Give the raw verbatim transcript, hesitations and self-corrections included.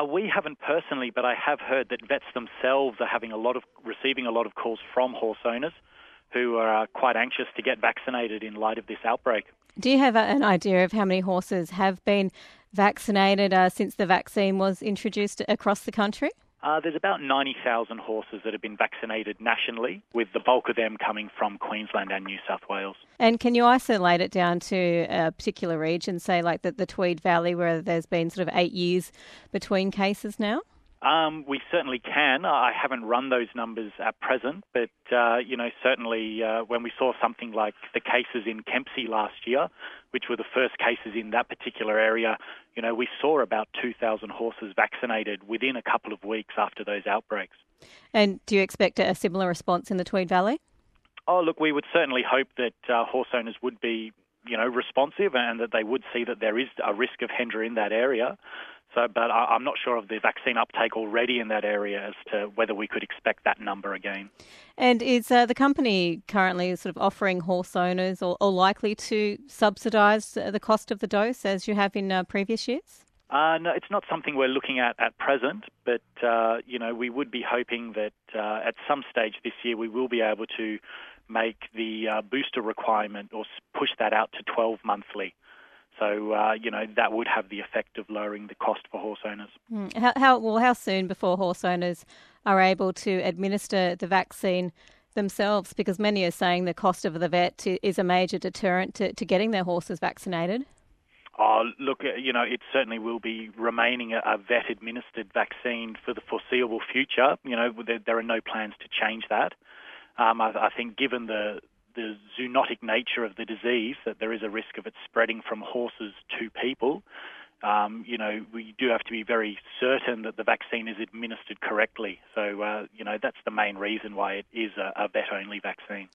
Uh, we haven't personally, but I have heard that vets themselves are having a lot of receiving a lot of calls from horse owners who are uh, quite anxious to get vaccinated in light of this outbreak. Do you have a, an idea of how many horses have been vaccinated uh, since the vaccine was introduced across the country? Uh, there's about ninety thousand horses that have been vaccinated nationally, with the bulk of them coming from Queensland and New South Wales. And can you isolate it down to a particular region, say like the, the Tweed Valley, where there's been sort of eight years between cases now? Um, we certainly can. I haven't run those numbers at present, but, uh, you know, certainly uh, when we saw something like the cases in Kempsey last year, which were the first cases in that particular area, you know, we saw about two thousand horses vaccinated within a couple of weeks after those outbreaks. And do you expect a similar response in the Tweed Valley? Oh, look, we would certainly hope that uh, horse owners would be, you know, responsive and that they would see that there is a risk of Hendra in that area. So, but I'm not sure of the vaccine uptake already in that area as to whether we could expect that number again. And is uh, the company currently sort of offering horse owners or, or likely to subsidise the cost of the dose as you have in uh, previous years? Uh, no, it's not something we're looking at at present, but, uh, you know, we would be hoping that uh, at some stage this year we will be able to make the uh, booster requirement or push that out to twelve monthly. So, uh, you know, that would have the effect of lowering the cost for horse owners. Mm. How, how well, how soon before horse owners are able to administer the vaccine themselves? Because many are saying the cost of the vet is a major deterrent to, to getting their horses vaccinated. Oh, look, you know, it certainly will be remaining a, a vet-administered vaccine for the foreseeable future. You know, there, there are no plans to change that. Um, I, I think given the the zoonotic nature of the disease, that there is a risk of it spreading from horses to people. Um, you know, we do have to be very certain that the vaccine is administered correctly. So, uh, you know, that's the main reason why it is a, a vet-only vaccine.